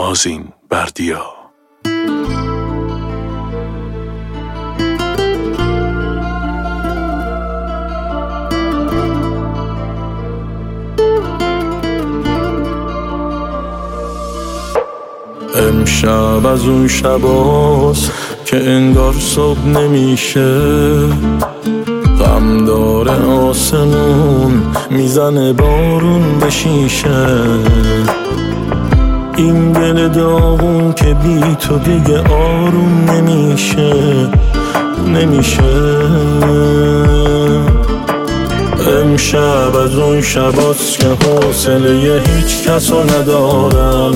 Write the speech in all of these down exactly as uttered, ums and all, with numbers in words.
آذین بردیا. امشب از اون شباست که انگار صبح نمیشه، غم داره آسمون، میزنه بارون به شیشه. این دل داغون که بی تو دیگه آروم نمیشه نمیشه. امشب از اون شباست که حوصله هیچ کسو ندارم،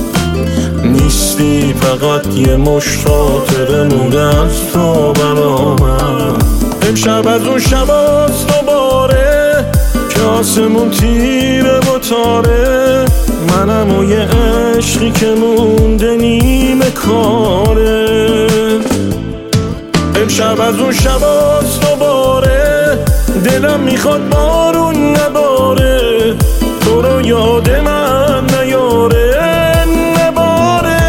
نیستی فقط یه مشت خاطره مونده از تو برامم. امشب از اون شباست دوباره که آسمون تیره و تاره، منم و یه عشقی که مونده نیمه کاره. امشب از اون شباست دوباره دلم میخواد بارون نباره، تو رو یاد من نیاره نباره.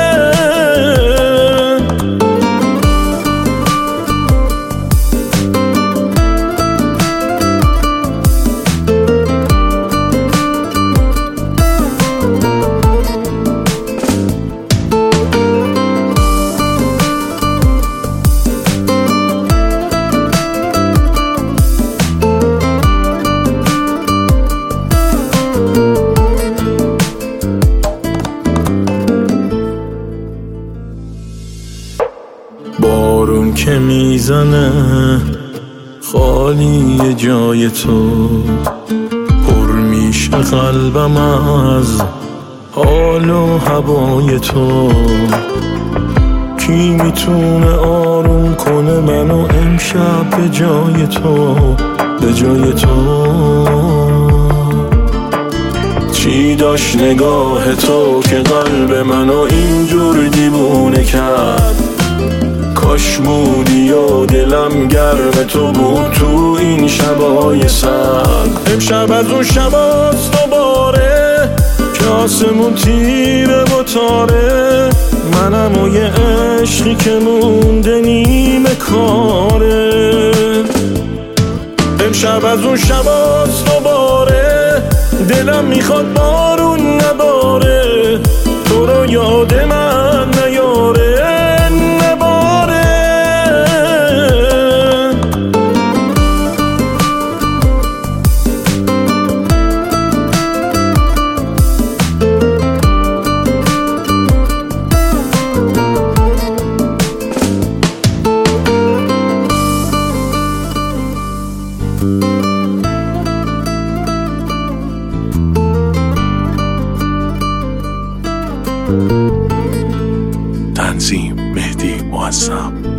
بارون که میزنه خالی جای تو، پر میشه قلبم از حال و هوای تو. کی میتونه آروم کنه منو امشب به جای تو به جای تو؟ چی داشت نگاه تو که قلب منو اینجور دیوونه کرد؟ کاش بودی و دلم گرم تو بود تو این شبای سرد. امشب از اون شباست دوباره که آسمون تیره و تاره، منم و یه عشقی که مونده نیمه کاره. امشب از اون شباست دوباره دلم میخواد بارون نباره، تو رو یاد من نیاره نباره. تنظیم مهدی معظم.